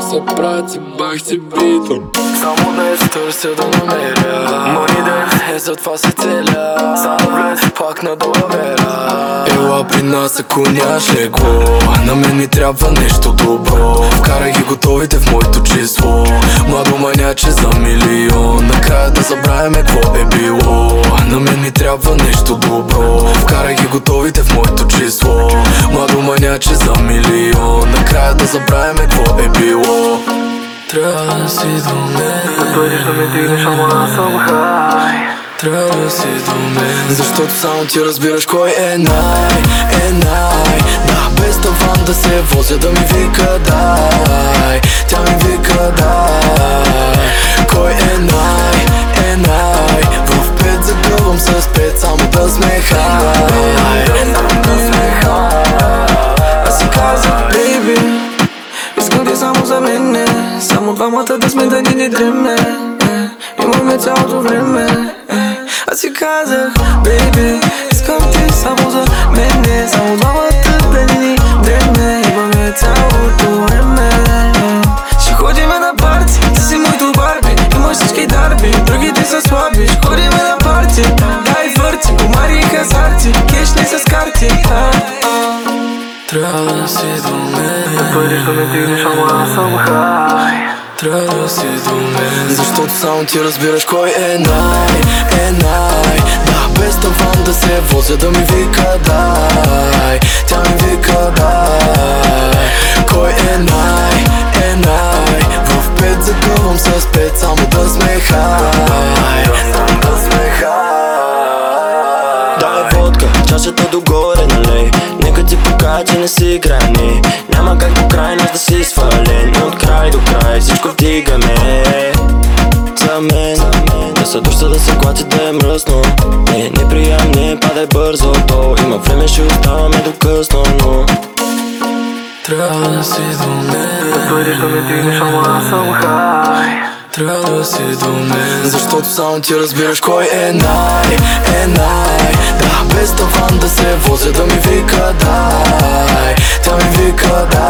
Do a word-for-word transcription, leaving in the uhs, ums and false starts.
се прати, бах ти бита. Само днес търся да намеря мой ден, е затова се целя. Само влез, пак на долавера. Ела при нас, ако нямаш легло, на мен ми трябва нещо добро. Вкарай ги готовите в моето число. Младо маняче за милион. Накрая да забравяме какво е било. На мен ми трябва нещо добро. Вкарай ги готовите в моето число. Младо маняче за милион. Накрая да забравяме какво е било. Трябва да си до мен, да дойдеш да ме дигнеш, ама аз съм хай. Трябва да си до мен, защото само ти разбираш кой е най, е най. Да, без таван да се возя, да ми вика дай. Тя ми вика дай. Кой е най, е най. В пет загървам с пет, само да сме хай. Да сме хай. Аз си казах, бейби, искам ти само за мене. Само двамата да сме, да ни не дреме. Имаме цялото време. Аз си казах, бейби, искам ти само за мене. Само двамата да ни дреме. Имаме цялото време. Ще ходиме на парти, ти си моето барби. Имаш всички дарби, другите са слаби. Ще ходиме на парти, дай върти, комари и хазарти, кешни с карти. Трябва да си до мен, да дойдеш да ме дигнеш, ама аз съм хай. Трябва да си до мен, защото само ти разбираш кой е най, е най. Да, без таван да се возя, да ми вика дай. Тя ми вика дай. Кой е най, е най. В пет загървам с пет, само да сме хай. Да сме хай. Дай водка, чашата догоре налей. Нека ти покажа, че не си грани. Няма как до край нас да си свален. От край до край всичко вдигаме. За мен, да се душта, да се клати, да е мръсно. Не, не приям, не падай бързо. То има време, ще оставаме до късно, но трябва да си до мен, да дойдеш да ме дигнеш, ама аз съм хай. Трябва да си до мен, защото само ти разбираш кой е най, е най. Да, без таван да се возя, да ми вика дай. Тя ми вика дай.